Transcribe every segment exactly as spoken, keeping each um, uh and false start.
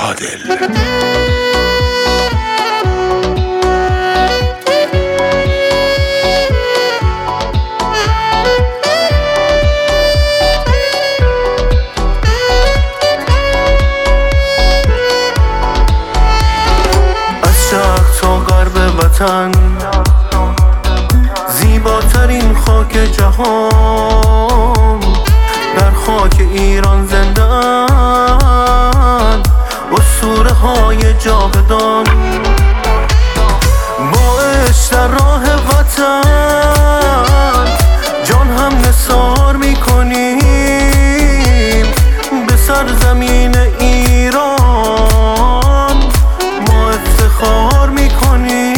عادل. وطن زیباترین خاک جهان، در خاک ایران زنده‌اند اسطوره های جاودان. با عشق در راه وطن جان هم نثار میکنیم، به سرزمین ایران ما افتخار میکنیم.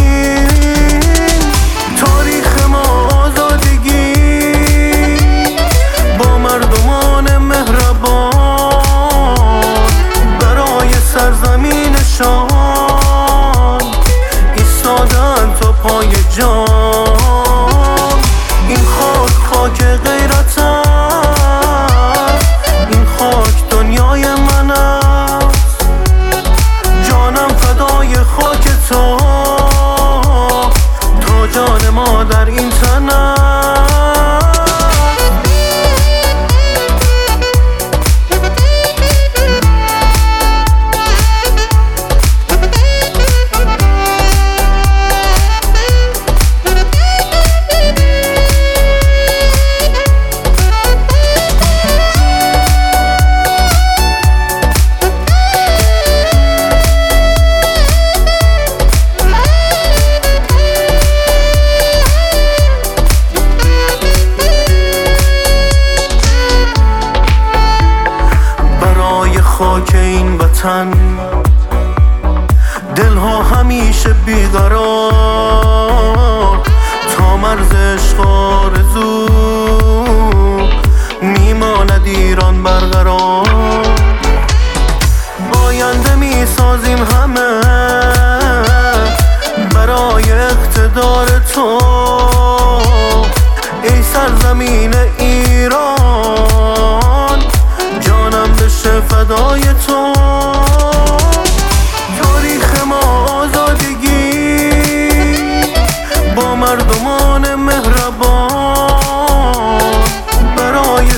سرزمینشان ایستادن تا پای جان. این خاک خاک غیرتم، این خاک دنیای من است. جانم فدای خاک تو، تا جان ما در این تن است. خاک این وطن دلها همیشه بیقرار، تا مرز عشق آرزو میماند ایران برقرار. آینده میسازیم همه برای اقتدار تو، ای سرزمین ایران جانم بشه فدای تو. تاریخ ما آزادگی با مردمان مهربان، برای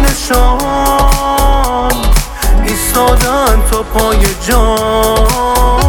سرزمینشان ایستادن تا پای جان.